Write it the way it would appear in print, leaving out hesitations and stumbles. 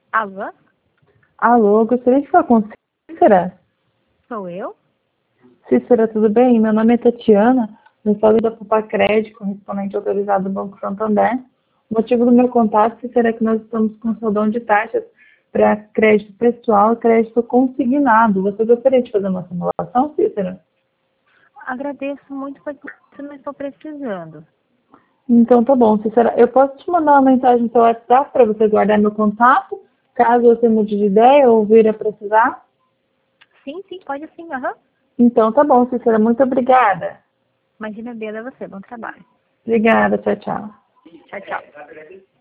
Alô? Alô, gostaria de falar com Cícera. Sou eu? Cícera, tudo bem? Meu nome é Tatiana, eu falo da Poupa Crédito, correspondente autorizado do Banco Santander. O motivo do meu contato, Cícera, é que nós estamos com saldão de taxas para crédito pessoal e crédito consignado. Você gostaria de fazer uma simulação, Cícera? Agradeço muito, mas eu não estou precisando. Então tá bom, Cícera. Eu posso te mandar uma mensagem no seu WhatsApp para você guardar meu contato, caso você mude de ideia ou vir a precisar? Sim, pode sim, aham. Então tá bom, Cícera. Muito obrigada. Imagina bem a você, bom trabalho. Obrigada, tchau, tchau. Tchau, tchau.